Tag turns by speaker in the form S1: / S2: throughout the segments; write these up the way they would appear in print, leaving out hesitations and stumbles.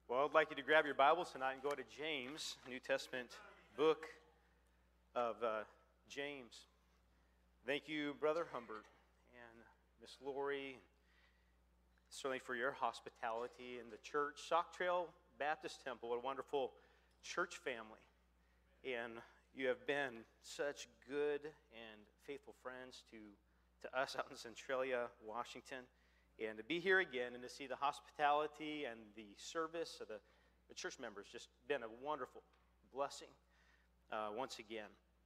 S1: Well, I'd like you to grab your Bibles tonight and go to James, New Testament book of James. Thank you, Brother Humbert and Miss Lori, certainly for your hospitality in the church. Sauk Trail Baptist Temple, what a wonderful church family. And you have been such good and faithful friends to us out in Centralia, Washington. And to be here again and to see the hospitality and the service of the church members, just been a wonderful blessing once again.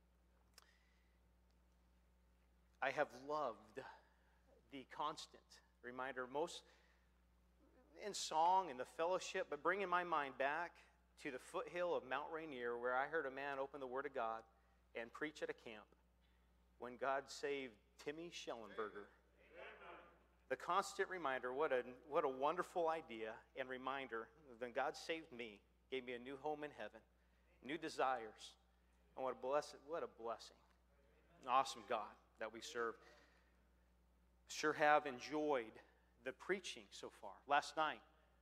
S1: I have loved the constant reminder, most in song and the fellowship, but bringing my mind back to the foothill of Mount Rainier, where I heard a man open the Word of God and preach at a camp when God saved Timmy Schellenberger. The constant reminder, what a wonderful idea and reminder. When God saved me, gave me a new home in heaven, new desires, and what a blessing. An awesome God that we serve. Sure have enjoyed the preaching so far. Last night,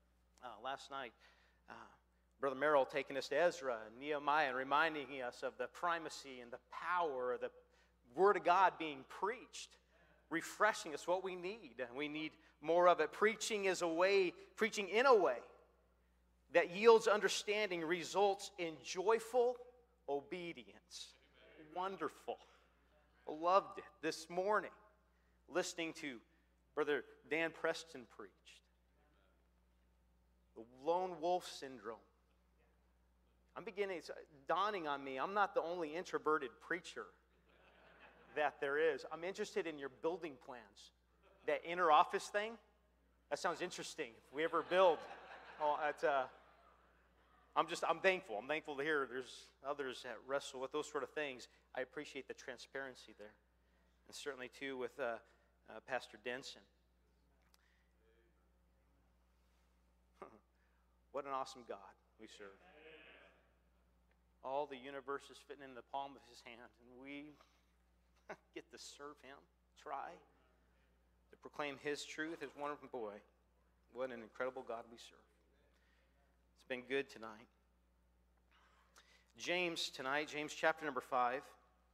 S1: Brother Merrill taking us to Ezra and Nehemiah and reminding us of the primacy and the power of the Word of God being preached. Refreshing us what we need. We need more of it. Preaching in a way that yields understanding, results in joyful obedience. Wonderful. Loved it this morning, listening to Brother Dan Preston preached. The lone wolf syndrome. It's dawning on me, I'm not the only introverted preacher that there is. I'm interested in your building plans. That inner office thing, that sounds interesting. If we ever build, I'm thankful. I'm thankful to hear there's others that wrestle with those sort of things. I appreciate the transparency there. And certainly, too, with Pastor Denson. What an awesome God we serve. All the universe is fitting in the palm of his hand, and we get to serve him, try to proclaim his truth, his wonderful boy. What an incredible God we serve. It's been good tonight. James chapter number 5.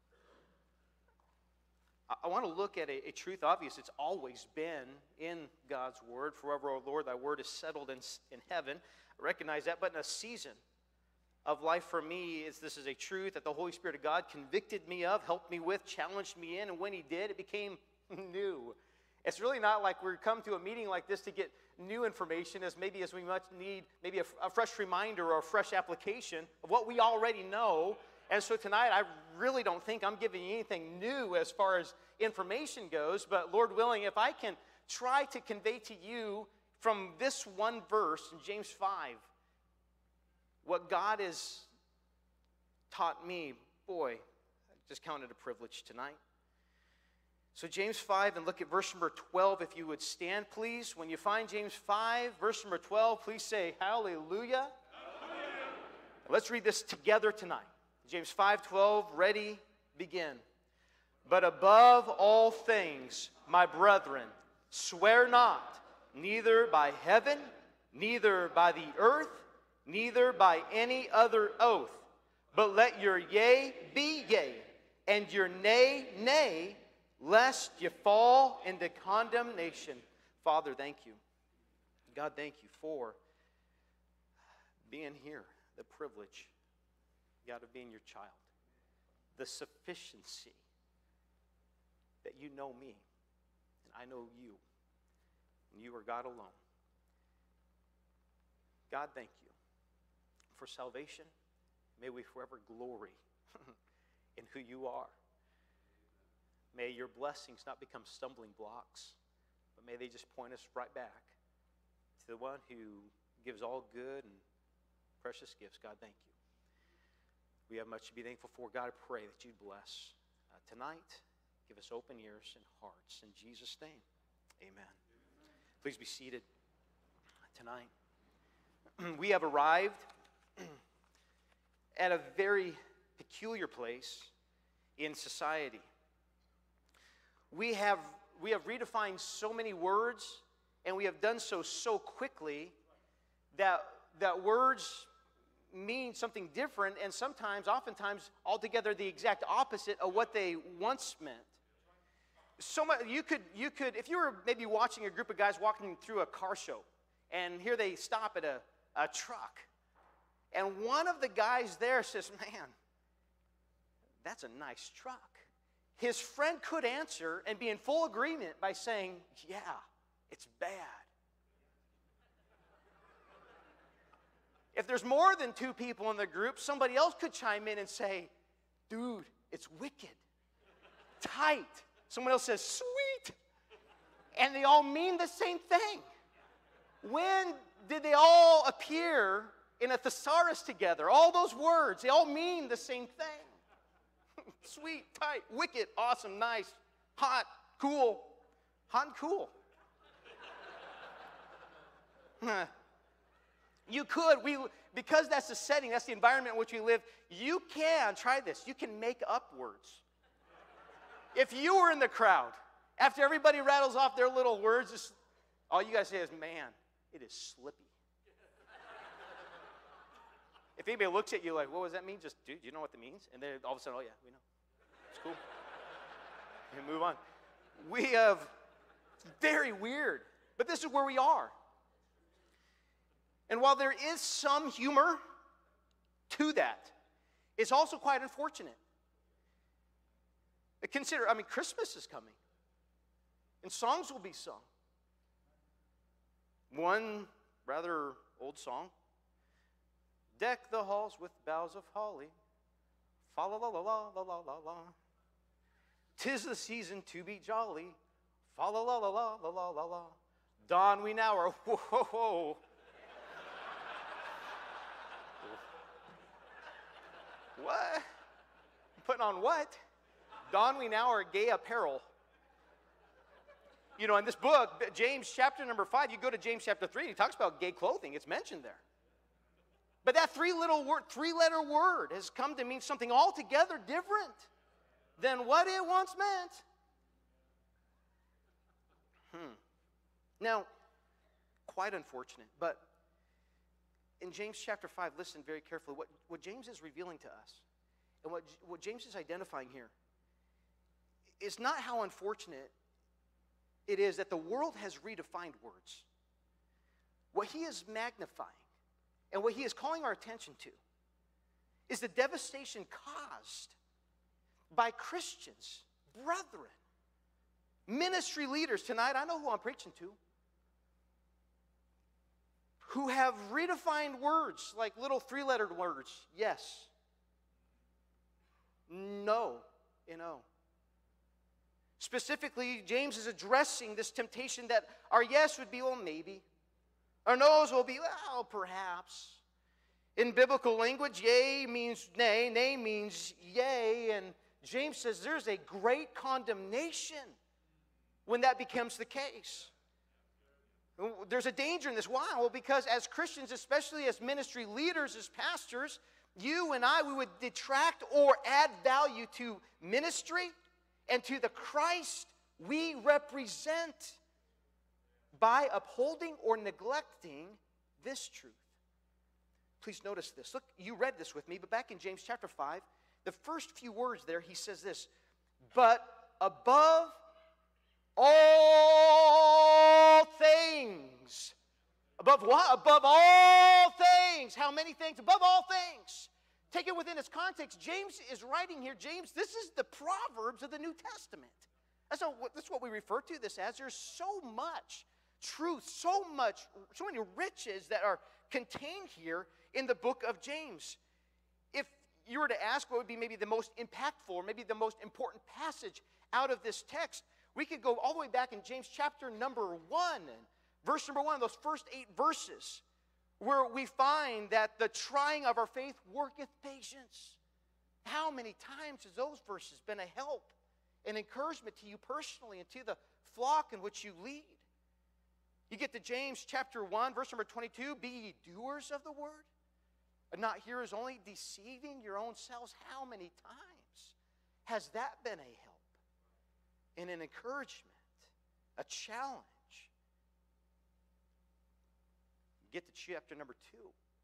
S1: I want to look at a truth obvious. It's always been in God's word. Forever, O Lord, thy word is settled in heaven. I recognize that, but in a season of life for me, this is a truth that the Holy Spirit of God convicted me of, helped me with, challenged me in, and when he did, it became new. It's really not like we come to a meeting like this to get new information as we much need maybe a fresh reminder or a fresh application of what we already know. And so tonight, I really don't think I'm giving you anything new as far as information goes, but Lord willing, if I can try to convey to you from this one verse in James 5, what God has taught me, boy, I just count it a privilege tonight. So James 5, and look at verse number 12, if you would stand, please. When you find James 5, verse number 12, please say hallelujah. Hallelujah. Let's read this together tonight. James 5:12, ready, begin. But above all things, my brethren, swear not, neither by heaven, neither by the earth, neither by any other oath, but let your yea be yea, and your nay, nay, lest you fall into condemnation. Father, thank you. God, thank you for being here, the privilege, God, of being your child, the sufficiency that you know me, and I know you, and you are God alone. God, thank you for salvation. May we forever glory in who you are. May your blessings not become stumbling blocks, but may they just point us right back to the one who gives all good and precious gifts. God, thank you. We have much to be thankful for. God, I pray that you bless tonight. Give us open ears and hearts. In Jesus' name, amen. Please be seated tonight. We have arrived at a very peculiar place in society. We have redefined so many words, and we have done so quickly that that words mean something different, and sometimes, oftentimes, altogether the exact opposite of what they once meant. So much, you could, if you were maybe watching a group of guys walking through a car show, and here they stop at a truck, and one of the guys there says, "Man, that's a nice truck." His friend could answer and be in full agreement by saying, "Yeah, it's bad." If there's more than two people in the group, somebody else could chime in and say, "Dude, it's wicked, tight." Someone else says, "Sweet." And they all mean the same thing. When did they all appear in a thesaurus together? All those words, they all mean the same thing. Sweet, tight, wicked, awesome, nice, hot, cool. Hot and cool. You could, because that's the setting, that's the environment in which we live, you can, try this, you can make up words. If you were in the crowd, after everybody rattles off their little words, all you guys say is, "Man, it is slippy." If anybody looks at you like, "What does that mean?" Just, "Dude, you know what that means?" And then all of a sudden, "Oh yeah, we know. It's cool." And move on. We have, very weird, but this is where we are. And while there is some humor to that, it's also quite unfortunate. Consider, Christmas is coming, and songs will be sung. One rather old song, "Deck the halls with boughs of holly, fa la la la la la la la la. 'Tis the season to be jolly, fa la la la la la la la la. Don we now are," whoa, whoa, whoa. What? Putting on what? "Don we now are gay apparel." In this book, James chapter number 5, you go to James chapter 3, he talks about gay clothing. It's mentioned there. But that three-letter word has come to mean something altogether different than what it once meant. Now, quite unfortunate, but in James chapter 5, listen very carefully. What James is revealing to us, and what James is identifying here, is not how unfortunate it is that the world has redefined words. What he is magnifying and what he is calling our attention to is the devastation caused by Christians, brethren, ministry leaders. Tonight, I know who I'm preaching to, who have redefined words like little three-lettered words. Yes, no, and oh. Specifically, James is addressing this temptation that our yes would be, "Well, maybe." Our no's will be, "Well, perhaps." In biblical language, yea means nay, nay means yea, and James says there's a great condemnation when that becomes the case. There's a danger in this. Why? Well, because as Christians, especially as ministry leaders, as pastors, you and I, we would detract or add value to ministry and to the Christ we represent by upholding or neglecting this truth. Please notice this. Look, you read this with me, but back in James chapter 5, the first few words there, he says this, "But above all things." Above what? Above all things. How many things? Above all things. Take it within its context. James is writing here. James, this is the Proverbs of the New Testament. That's what we refer to this as. There's so much truth, so many riches that are contained here in the book of James. If you were to ask what would be maybe the most impactful or maybe the most important passage out of this text, we could go all the way back in James chapter number 1, and verse number 1, those first 8 verses, where we find that the trying of our faith worketh patience. How many times has those verses been a help and encouragement to you personally and to the flock in which you lead? You get to James chapter 1, verse number 22, "Be ye doers of the word, and not hearers only, deceiving your own selves." How many times has that been a help and an encouragement, a challenge? Get to chapter number 2.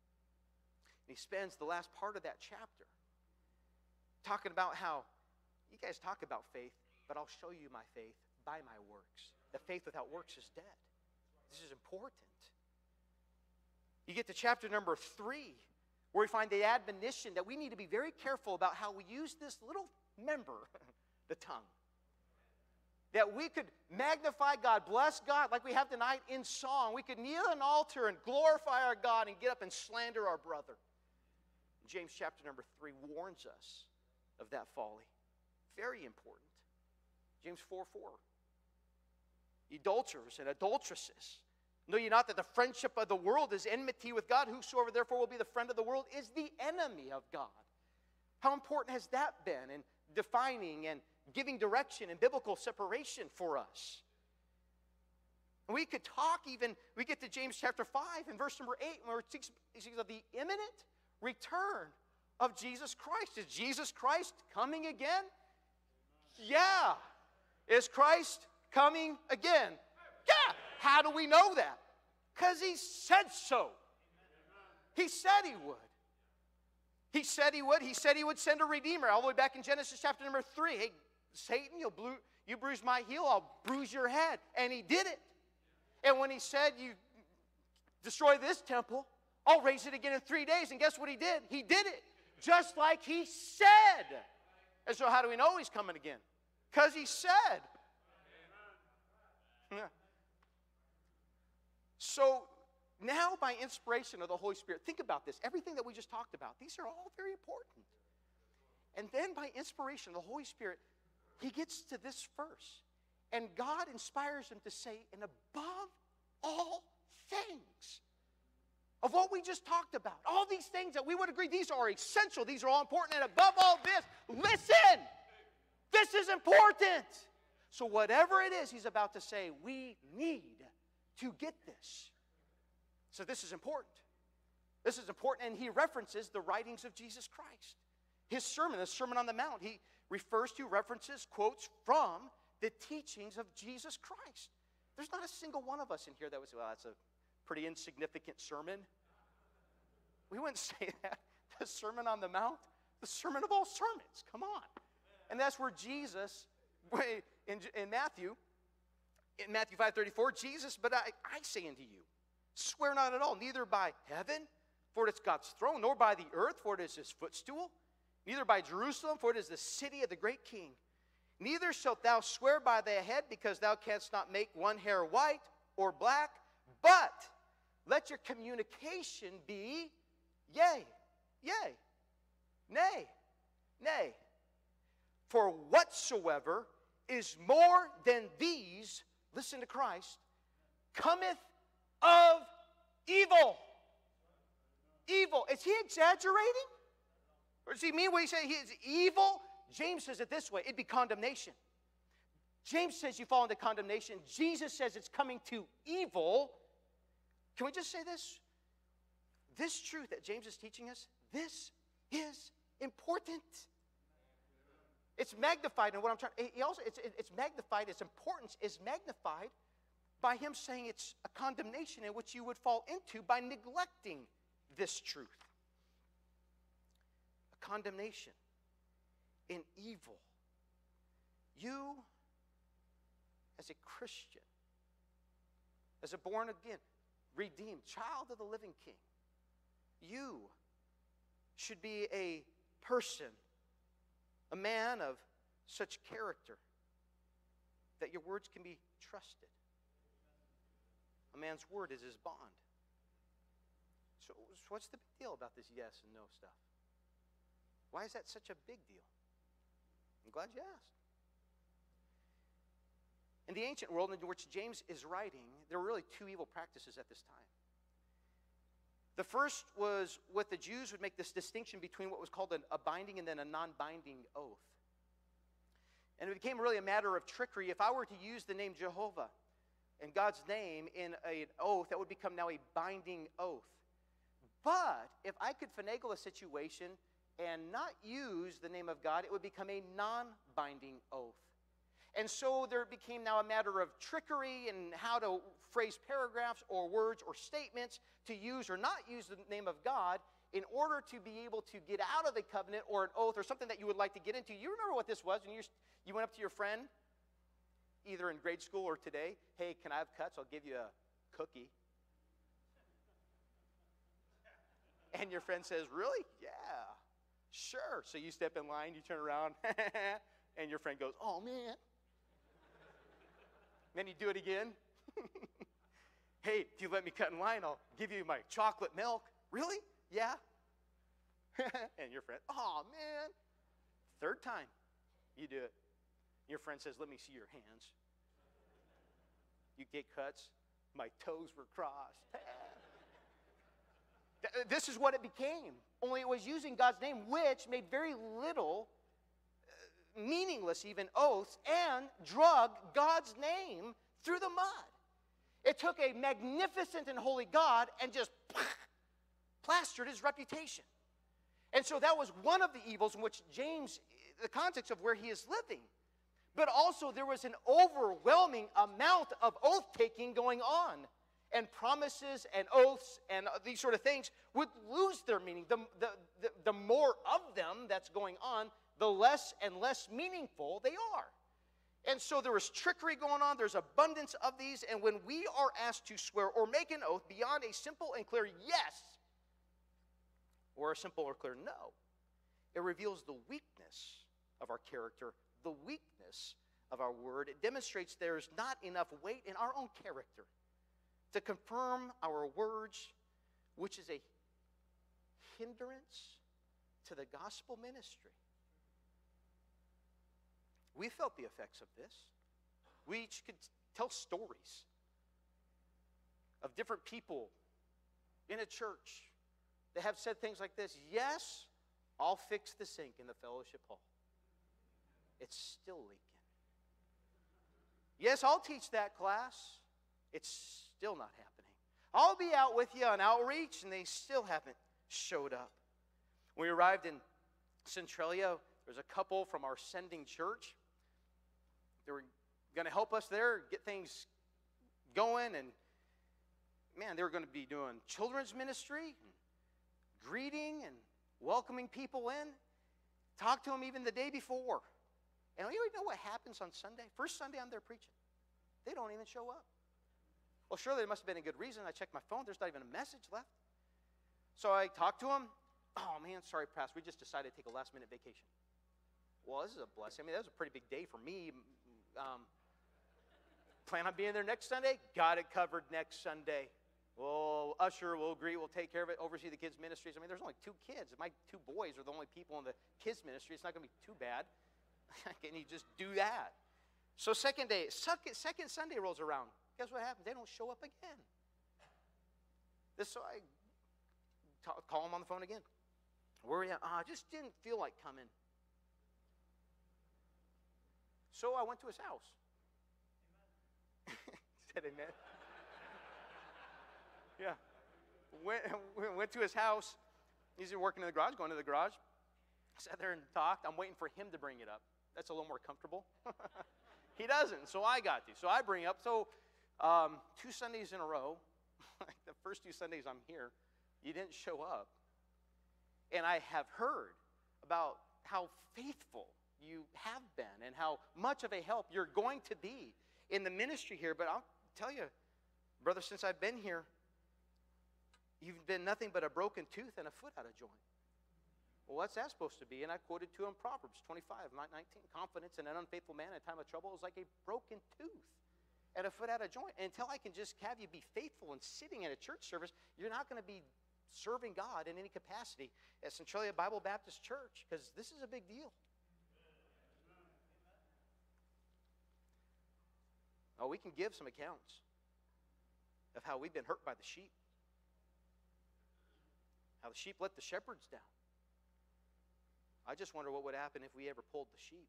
S1: He spends the last part of that chapter talking about how you guys talk about faith, but I'll show you my faith by my works. The faith without works is dead. This is important. You get to chapter number 3, where we find the admonition that we need to be very careful about how we use this little member, the tongue. That we could magnify God, bless God, like we have tonight in song. We could kneel at an altar and glorify our God and get up and slander our brother. James chapter number 3 warns us of that folly. Very important. James 4:4. Adulterers and adulteresses, know ye not that the friendship of the world is enmity with God? Whosoever therefore will be the friend of the world is the enemy of God. How important has that been in defining and giving direction and biblical separation for us? We could talk even, we get to James chapter 5 and verse number 8, where it speaks of the imminent return of Jesus Christ. Is Jesus Christ coming again? Yeah. Is Christ coming again? Yeah. How do we know that? Because he said so. He said he would. He said he would. He said he would send a redeemer. All the way back in Genesis chapter number 3. Hey, Satan, you bruise my heel, I'll bruise your head. And he did it. And when he said, you destroy this temple, I'll raise it again in 3 days. And guess what he did? He did it. Just like he said. And so how do we know he's coming again? Because he said. Yeah. So now by inspiration of the Holy Spirit, think about this. Everything that we just talked about, these are all very important. And then by inspiration of the Holy Spirit, he gets to this verse. And God inspires him to say, and above all things, of what we just talked about, all these things that we would agree, these are essential, these are all important, and above all this, listen, this is important. So whatever it is he's about to say, we need to get this. So this is important. This is important, and he references the writings of Jesus Christ. His sermon, the Sermon on the Mount, he refers to, references, quotes from the teachings of Jesus Christ. There's not a single one of us in here that would say, well, that's a pretty insignificant sermon. We wouldn't say that. The Sermon on the Mount, the sermon of all sermons. Come on. And that's where Jesus, in Matthew 5:34, Jesus, but I say unto you, swear not at all, neither by heaven, for it is God's throne, nor by the earth, for it is his footstool, neither by Jerusalem, for it is the city of the great king. Neither shalt thou swear by thy head, because thou canst not make one hair white or black, but let your communication be yea, yea, nay, nay. For whatsoever is more than these, listen to Christ, cometh of evil. Evil. Is he exaggerating? Or does he mean when he says he is evil? James says it this way, it'd be condemnation. James says you fall into condemnation. Jesus says it's coming to evil. Can we just say this? This truth that James is teaching us, this is important. It's magnified, and what I'm trying, it's magnified, its importance is magnified by him saying it's a condemnation in which you would fall into by neglecting this truth. A condemnation in evil. You, as a Christian, as a born again, redeemed child of the living King, you should be a person, a man of such character that your words can be trusted. A man's word is his bond. So what's the big deal about this yes and no stuff? Why is that such a big deal? I'm glad you asked. In the ancient world in which James is writing, there were really two evil practices at this time. The first was what the Jews would make this distinction between what was called a binding and then a non-binding oath. And it became really a matter of trickery. If I were to use the name Jehovah and God's name in an oath, that would become now a binding oath. But if I could finagle a situation and not use the name of God, it would become a non-binding oath. And so there became now a matter of trickery and how to phrase paragraphs or words or statements to use or not use the name of God in order to be able to get out of a covenant or an oath or something that you would like to get into, you remember what this was when you went up to your friend, either in grade school or today, hey, can I have cuts? I'll give you a cookie. And your friend says, really? Yeah, sure. So you step in line, you turn around, and your friend goes, oh, man. Then you do it again. Hey, if you let me cut in line, I'll give you my chocolate milk. Really? Yeah. And your friend, oh, man. Third time you do it. Your friend says, let me see your hands. You get cuts. My toes were crossed. This is what it became. Only it was using God's name, which made very little, meaningless even, oaths, and drug God's name through the mud. It took a magnificent and holy God and just plastered his reputation. And so that was one of the evils in which James, the context of where he is living. But also there was an overwhelming amount of oath-taking going on. And promises and oaths and these sort of things would lose their meaning. The more of them that's going on, the less and less meaningful they are. And so there was trickery going on. There's abundance of these. And when we are asked to swear or make an oath beyond a simple and clear yes or a simple or clear no, it reveals the weakness of our character, the weakness of our word. It demonstrates there's not enough weight in our own character to confirm our words, which is a hindrance to the gospel ministry. We felt the effects of this. We each could tell stories of different people in a church that have said things like this. Yes, I'll fix the sink in the fellowship hall. It's still leaking. Yes, I'll teach that class. It's still not happening. I'll be out with you on outreach, and they still haven't showed up. When we arrived in Centralia, there was a couple from our sending church. They were going to help us there, get things going, and man, they were going to be doing children's ministry, and greeting and welcoming people in. Talked to them even the day before. And you know what happens on Sunday? First Sunday I'm there preaching. They don't even show up. Well, surely there must have been a good reason. I checked my phone. There's not even a message left. So I talked to them. Oh, man, sorry, Pastor. We just decided to take a last-minute vacation. Well, this is a blessing. I mean, that was a pretty big day for me. Plan on being there next Sunday? Got it covered next Sunday. We'll usher, we'll greet, we'll take care of it, oversee the kids' ministries. I mean, there's only 2 kids. My 2 boys are the only people in the kids' ministry. It's not going to be too bad. Can you just do that? So second Sunday rolls around. Guess what happens? They don't show up again. So I call them on the phone again. Where are you at? I just didn't feel like coming. So I went to his house. Said amen. Yeah. Went to his house. He's working in the garage, going to the garage. Sat there and talked. I'm waiting for him to bring it up. That's a little more comfortable. He doesn't, so I got to. So I bring it up. So 2 Sundays in a row, the first 2 Sundays I'm here, you didn't show up. And I have heard about how faithful you have been and how much of a help you're going to be in the ministry here. But I'll tell you, brother, since I've been here, you've been nothing but a broken tooth and a foot out of joint. Well, what's that supposed to be? And I quoted to him Proverbs 25, 19. Confidence in an unfaithful man in a time of trouble is like a broken tooth and a foot out of joint. And until I can just have you be faithful and sitting in a church service, you're not going to be serving God in any capacity at Centralia Bible Baptist Church, because this is a big deal. Oh, we can give some accounts of how we've been hurt by the sheep. How the sheep let the shepherds down. I just wonder what would happen if we ever pulled the sheep.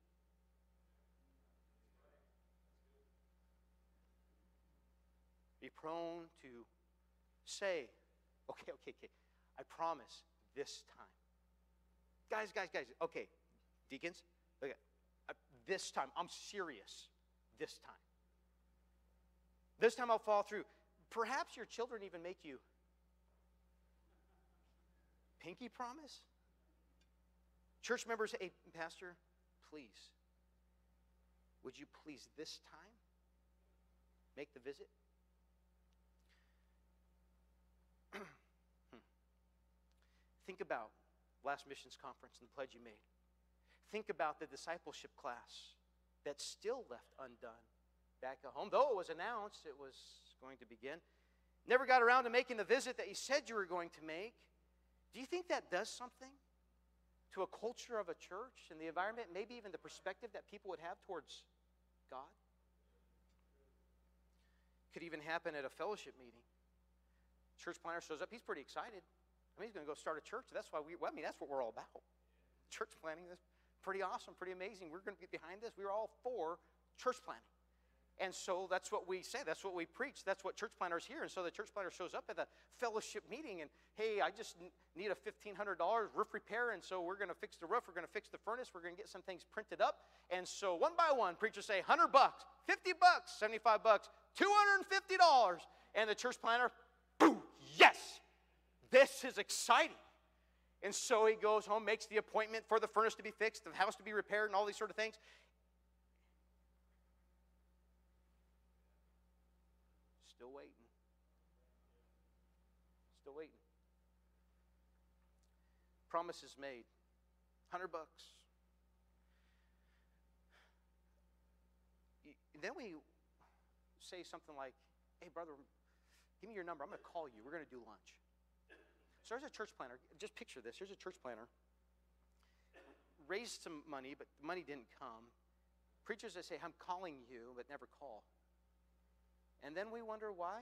S1: Be prone to say, okay, I promise this time. Guys, okay, deacons, okay, this time, I'm serious this time. This time I'll follow through. Perhaps your children even make you pinky promise? Church members, hey, Pastor, please, would you please this time make the visit? Think about last missions conference and the pledge you made. Think about the discipleship class that still left undone back at home. Though it was announced it was going to begin, never got around to making the visit that you said you were going to make. Do you think that does something to a culture of a church and the environment, maybe even the perspective that people would have towards God? Could even happen at a fellowship meeting. Church planner shows up. He's pretty excited. I mean, he's going to go start a church. That's why that's what we're all about. Church planning is pretty awesome, pretty amazing. We're going to get behind this. We're all for church planning. And so that's what we say. That's what we preach. That's what church planners hear. And so the church planner shows up at the fellowship meeting and, hey, I just need a $1,500 roof repair. And so we're going to fix the roof. We're going to fix the furnace. We're going to get some things printed up. And so one by one, preachers say $100, $50, $75, $250. And the church planner, boom, yes, this is exciting. And so he goes home, makes the appointment for the furnace to be fixed, the house to be repaired, and all these sort of things. Still waiting. Still waiting. Promises made. $100. Then we say something like, hey, brother, give me your number. I'm going to call you. We're going to do lunch. So there's a church planner. Just picture this. Here's a church planner. Raised some money, but the money didn't come. Preachers that say, I'm calling you, but never call. And then we wonder why.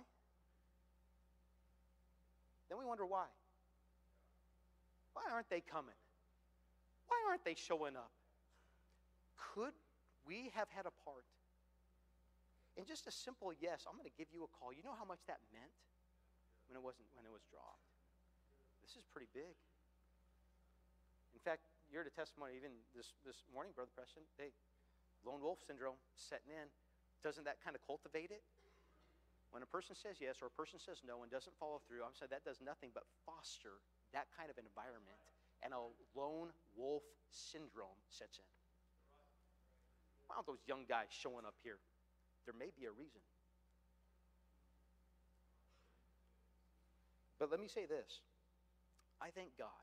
S1: Then we wonder why. Why aren't they coming? Why aren't they showing up? Could we have had a part in just a simple yes, I'm going to give you a call? You know how much that meant when it was dropped? This is pretty big. In fact, you heard a testimony even this morning, Brother Preston. Hey, lone wolf syndrome setting in. Doesn't that kind of cultivate it? When a person says yes or a person says no and doesn't follow through, I'm saying that does nothing but foster that kind of environment, and a lone wolf syndrome sets in. Why aren't those young guys showing up here? There may be a reason. But let me say this. I thank God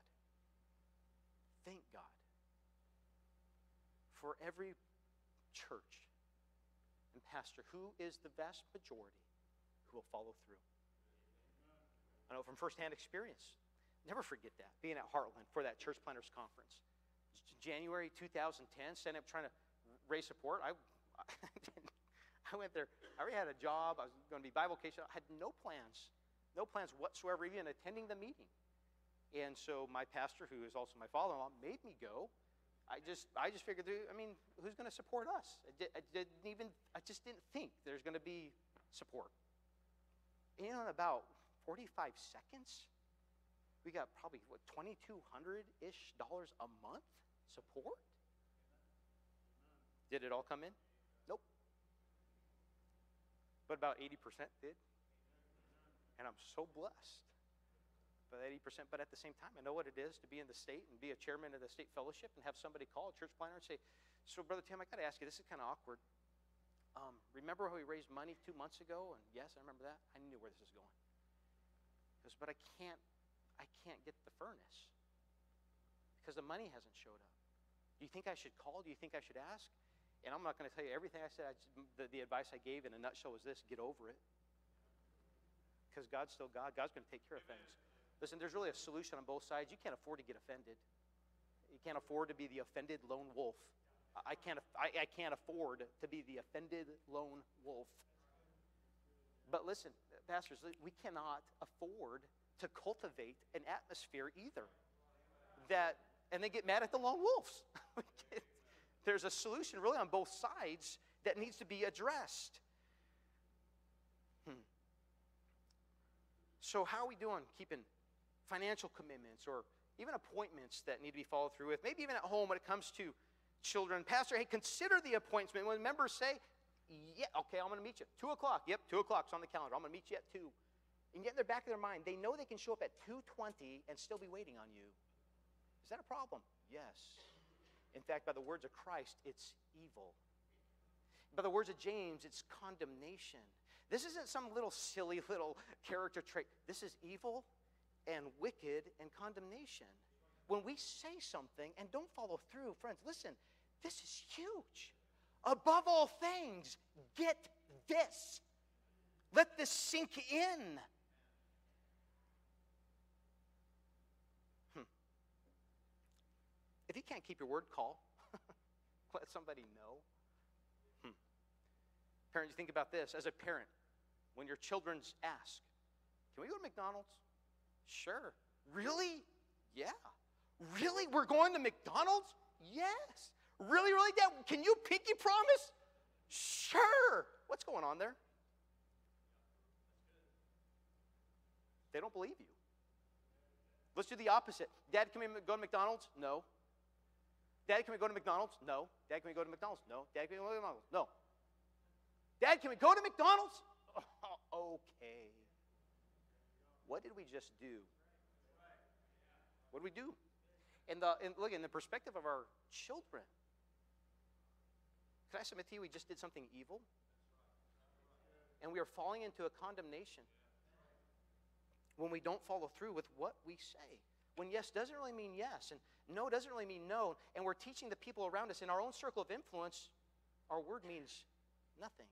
S1: for every church and pastor who is the vast majority who will follow through. I know from firsthand experience. Never forget that, being at Heartland for that church planners conference. January 2010, standing up trying to raise support. I went there. I already had a job. I was going to be Bible case. I had no plans whatsoever, even attending the meeting. And so my pastor, who is also my father-in-law, made me go. I just figured, who's going to support us? I just didn't think there's going to be support. And in about 45 seconds, we got probably, $2,200-ish a month support? Did it all come in? Nope. But about 80% did. And I'm so blessed. But 80%, but at the same time, I know what it is to be in the state and be a chairman of the state fellowship and have somebody call a church planner and say, so Brother Tim, I got to ask you, this is kind of awkward. Remember how we raised money 2 months ago? And yes, I remember that. I knew where this is going. But I can't get the furnace because the money hasn't showed up. Do you think I should call? Do you think I should ask? And I'm not going to tell you everything I said. The advice I gave in a nutshell was this: get over it. Because God's still God. God's going to take care of things. Listen, there's really a solution on both sides. You can't afford to get offended. You can't afford to be the offended lone wolf. I can't afford to be the offended lone wolf. But listen, pastors, we cannot afford to cultivate an atmosphere either and they get mad at the lone wolves. There's a solution really on both sides that needs to be addressed. So how are we doing keeping financial commitments or even appointments that need to be followed through with? Maybe even at home when it comes to children. Pastor, hey, consider the appointment. When members say, yeah, okay, I'm going to meet you. 2 o'clock. Yep, 2 o'clock's on the calendar. I'm going to meet you at 2. And yet in the back of their mind, they know they can show up at 2:20 and still be waiting on you. Is that a problem? Yes. In fact, by the words of Christ, it's evil. By the words of James, it's condemnation. This isn't some little silly little character trait. This is evil and wicked and condemnation. When we say something and don't follow through, friends, listen, this is huge. Above all things, get this. Let this sink in. If you can't keep your word, call. Let somebody know. Parents, you think about this. As a parent, when your children ask, can we go to McDonald's? Sure. Really? Yeah. Really? We're going to McDonald's? Yes. Really, really, Dad? Can you pinky promise? Sure. What's going on there? They don't believe you. Let's do the opposite. Dad, can we go to McDonald's? No. Dad, can we go to McDonald's? No. Dad, can we go to McDonald's? No. Dad, can we go to McDonald's? No. Dad, can we go to McDonald's? Oh, okay. What did we just do? What did we do? And look, in the perspective of our children, can I submit to you, we just did something evil? And we are falling into a condemnation when we don't follow through with what we say. When yes doesn't really mean yes, and no doesn't really mean no, and we're teaching the people around us in our own circle of influence, our word means nothing.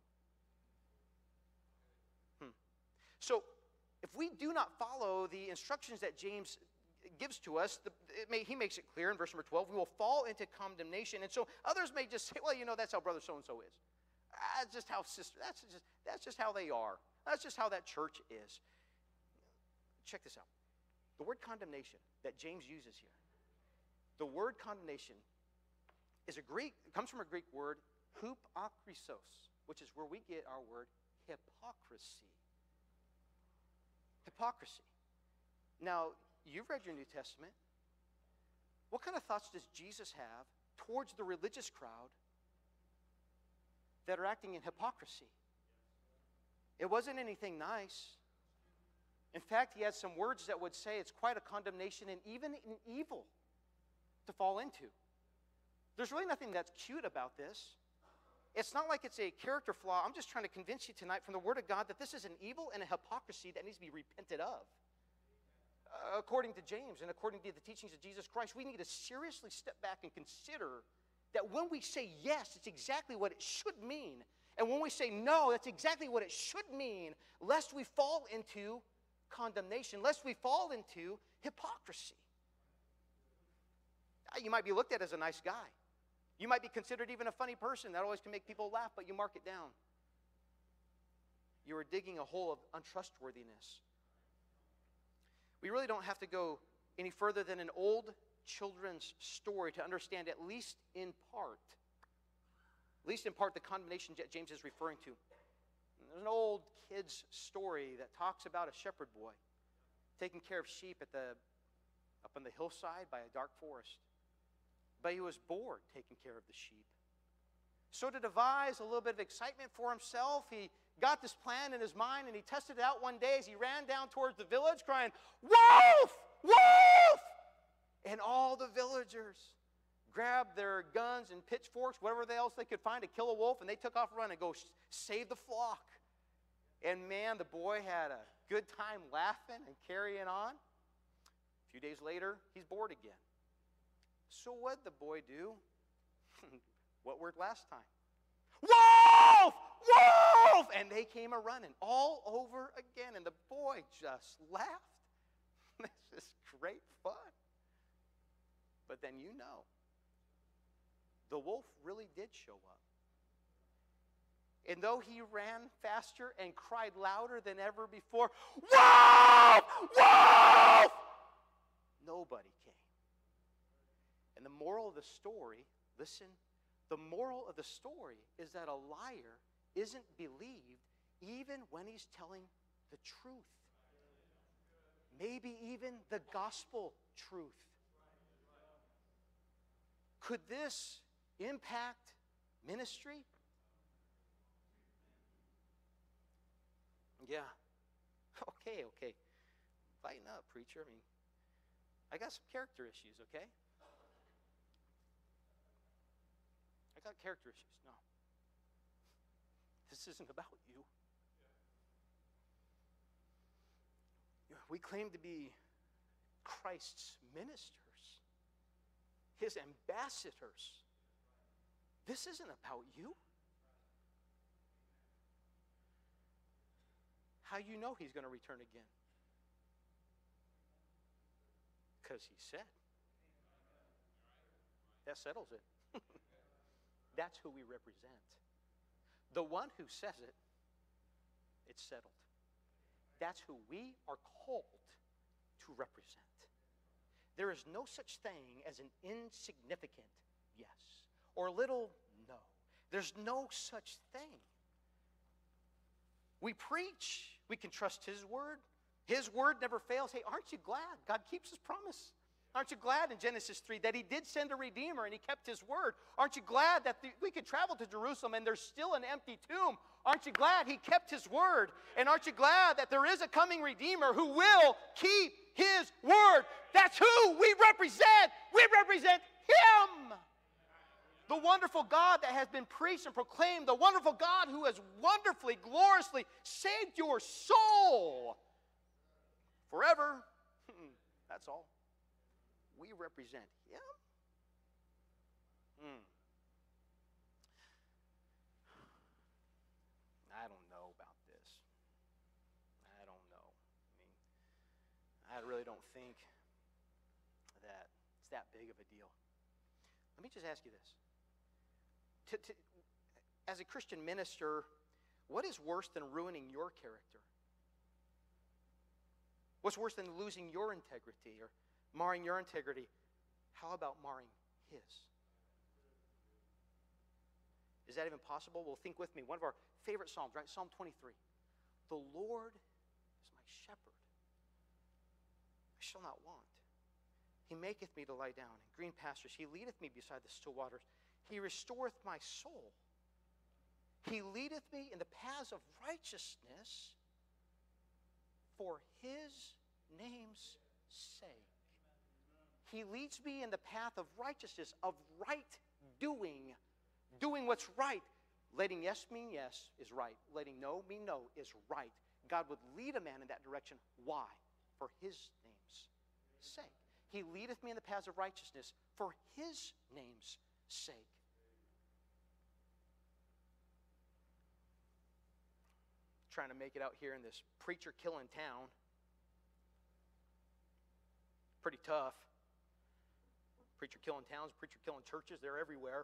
S1: So, if we do not follow the instructions that James gives to us, he makes it clear in verse number 12, we will fall into condemnation. And so others may just say, well, that's how brother so-and-so is. That's just how sister, that's just how they are. That's just how that church is. Check this out. The word condemnation that James uses here, the word condemnation is comes from a Greek word, hupakrisos, which is where we get our word hypocrisy. Hypocrisy. Now, you've read your New Testament. What kind of thoughts does Jesus have towards the religious crowd that are acting in hypocrisy? It wasn't anything nice. In fact, he had some words that would say it's quite a condemnation and even an evil to fall into. There's really nothing that's cute about this. It's not like it's a character flaw. I'm just trying to convince you tonight from the Word of God that this is an evil and a hypocrisy that needs to be repented of. According to James and according to the teachings of Jesus Christ, we need to seriously step back and consider that when we say yes, it's exactly what it should mean. And when we say no, that's exactly what it should mean, lest we fall into condemnation, lest we fall into hypocrisy. You might be looked at as a nice guy. You might be considered even a funny person. That always can make people laugh, but you mark it down. You are digging a hole of untrustworthiness. We really don't have to go any further than an old children's story to understand, at least in part, the condemnation that James is referring to. There's an old kid's story that talks about a shepherd boy taking care of sheep up on the hillside by a dark forest. But he was bored taking care of the sheep. So to devise a little bit of excitement for himself, he got this plan in his mind and he tested it out one day as he ran down towards the village crying, "Wolf! Wolf!" And all the villagers grabbed their guns and pitchforks, whatever else they could find to kill a wolf, and they took off running to go save the flock. And man, the boy had a good time laughing and carrying on. A few days later, he's bored again. So what'd the boy do? What worked last time? Wolf! Wolf! And they came a-running all over again, and the boy just laughed. This is great fun. But then the wolf really did show up. And though he ran faster and cried louder than ever before, "Wolf! Wolf!" nobody came. And the moral of the story, listen, the moral of the story is that a liar isn't believed even when he's telling the truth. Maybe even the gospel truth. Could this impact ministry? Yeah. Okay. Lighten up, preacher. I mean, I got some character issues, okay? I got character issues. No. This isn't about you. We claim to be Christ's ministers, his ambassadors. This isn't about you. How you know he's going to return again? Because he said. That settles it. That's who we represent. The one who says it, it's settled. That's who we are called to represent. There is no such thing as an insignificant yes or a little no. There's no such thing. We preach. We can trust his word. His word never fails. Hey, aren't you glad God keeps his promise? Aren't you glad in Genesis 3 that he did send a Redeemer and he kept his word? Aren't you glad that we could travel to Jerusalem and there's still an empty tomb? Aren't you glad he kept his word? And aren't you glad that there is a coming Redeemer who will keep his word? That's who we represent. We represent him. The wonderful God that has been preached and proclaimed. The wonderful God who has wonderfully, gloriously saved your soul forever. That's all. We represent him. I don't know about this. I don't know. I really don't think that it's that big of a deal. Let me just ask you this. As a Christian minister, what is worse than ruining your character? What's worse than losing your integrity or marring your integrity? How about marring his? Is that even possible? Well, think with me. One of our favorite psalms, right? Psalm 23. The Lord is my shepherd. I shall not want. He maketh me to lie down in green pastures. He leadeth me beside the still waters. He restoreth my soul. He leadeth me in the paths of righteousness for his name's sake. He leads me in the path of righteousness, of right doing. Doing what's right. Letting yes mean yes is right. Letting no mean no is right. God would lead a man in that direction. Why? For his name's sake. He leadeth me in the paths of righteousness for his name's sake. Trying to make it out here in this preacher-killing town. Pretty tough. Preacher-killing towns, preacher-killing churches, they're everywhere.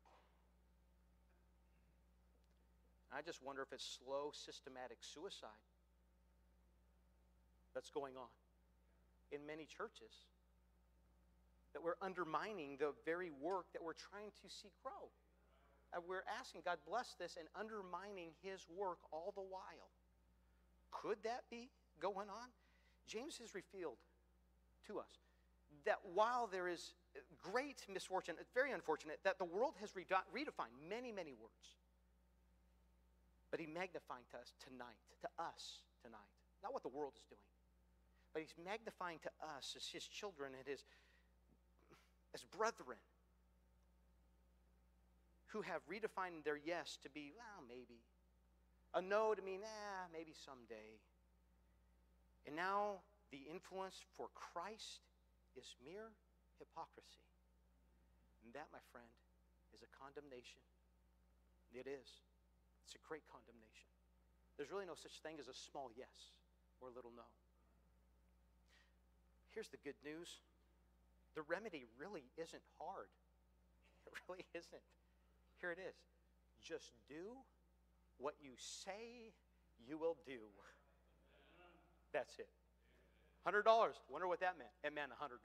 S1: I just wonder if it's slow, systematic suicide that's going on in many churches. That we're undermining the very work that we're trying to see grow. And we're asking God bless this and undermining his work all the while. Could that be going on? James has revealed to us that while there is great misfortune, it's very unfortunate that the world has redefined many, many words. But he's magnifying to us tonight, not what the world is doing. But he's magnifying to us as his children and as brethren who have redefined their yes to be, well, maybe. A no to mean, maybe someday. And now the influence for Christ is mere hypocrisy. And that, my friend, is a condemnation. It is. It's a great condemnation. There's really no such thing as a small yes or a little no. Here's the good news. The remedy really isn't hard. It really isn't. Here it is. Just do what you say you will do. That's it. $100. Wonder what that meant. It meant $100.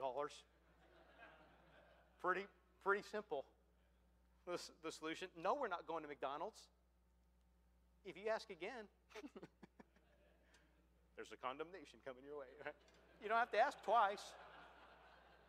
S1: Pretty simple. The solution. No, we're not going to McDonald's. If you ask again, there's a condemnation coming your way. Right? You don't have to ask twice.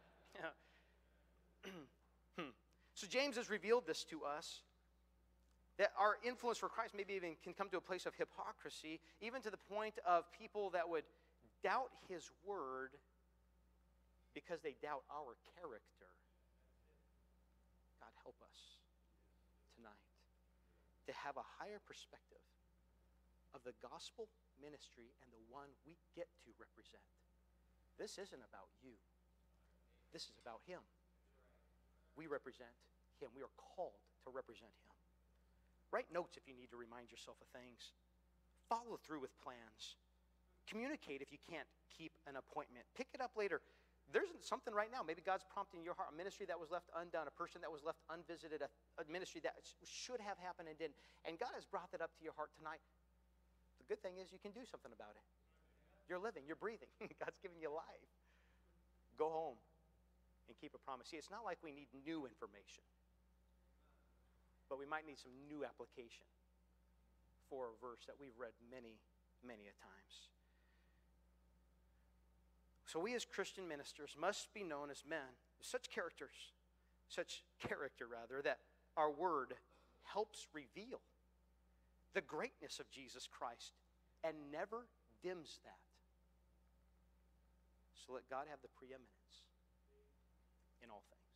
S1: So James has revealed this to us. That our influence for Christ maybe even can come to a place of hypocrisy, even to the point of people that would doubt his word because they doubt our character. God, help us tonight to have a higher perspective of the gospel ministry and the one we get to represent. This isn't about you. This is about him. We represent him. We are called to represent him. Write notes if you need to remind yourself of things. Follow through with plans. Communicate if you can't keep an appointment. Pick it up later. There's something right now. Maybe God's prompting your heart. A ministry that was left undone. A person that was left unvisited. A ministry that should have happened and didn't. And God has brought that up to your heart tonight. The good thing is you can do something about it. You're living. You're breathing. God's giving you life. Go home and keep a promise. See, it's not like we need new information, but we might need some new application for a verse that we've read many, many a times. So we as Christian ministers must be known as men with such character that our word helps reveal the greatness of Jesus Christ and never dims that. So let God have the preeminence in all things.